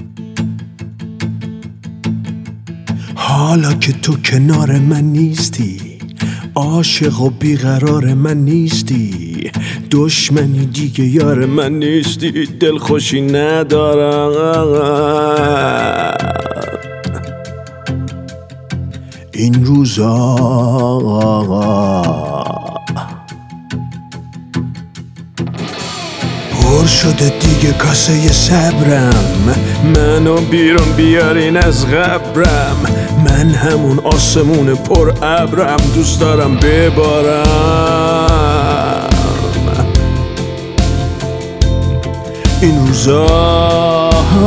حالا که تو کنار من نیستی، عاشق و بیقرار من نیستی، دشمنی دیگه یار من نیستی، دلخوشی ندارم این روزا. پر شده دیگه کاسه صبرم، منو بیرون بیارین از قبرم. من همون آسمون پر ابرم، دوست دارم ببارم این روزا.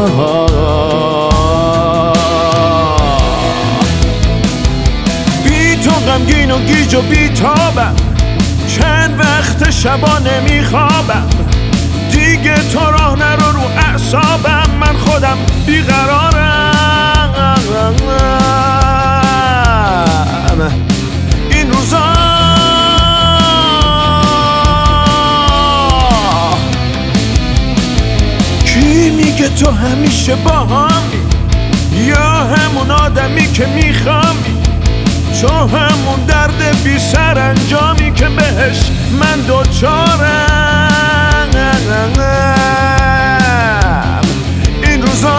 بی تو غمگین و گیج و بی تابم، چند وقت شبا نمیخوابم، دیگه تو راه نرو رو اعصابم، من خودم بیقرارم این روزا. کی میگه تو همیشه با همی، یا همون آدمی که میخوامی، تو همون درد بی سرانجامی که بهش من دوچارم این روزا.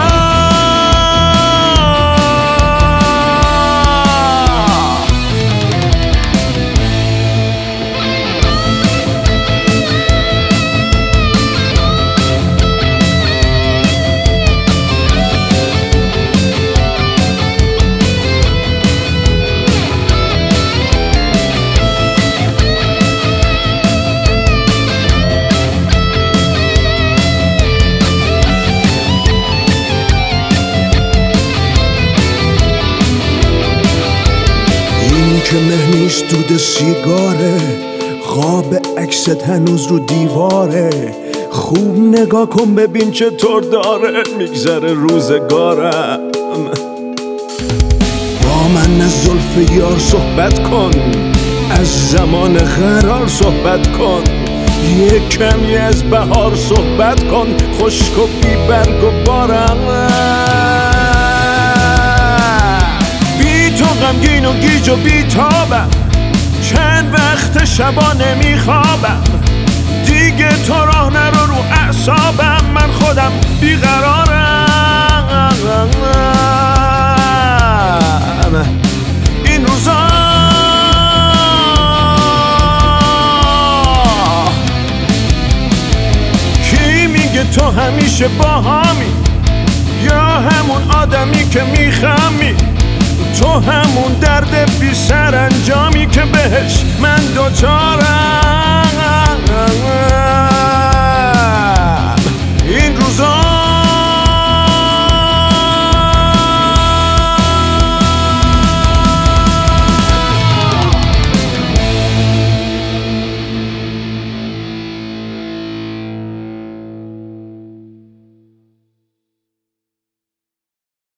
که مهنیست دود سیگاره، خواب عکست هنوز رو دیواره، خوب نگاه کن ببین چطور داره میگذره روزگارم. با من از زلف یار صحبت کن، از زمان قرار صحبت کن، یه کمی از بهار صحبت کن، خشک و بی برگ و بارم. تو غمگین و گیج و بی تابم، چند وقت شبا نمیخوابم، دیگه تو راه نرو رو اعصابم، من خودم بیقرارم این روزا. کی میگه تو همیشه با همی، یا همون آدمی که میخمی، تو همون درد بی سرانجامی که بهش من دوچارم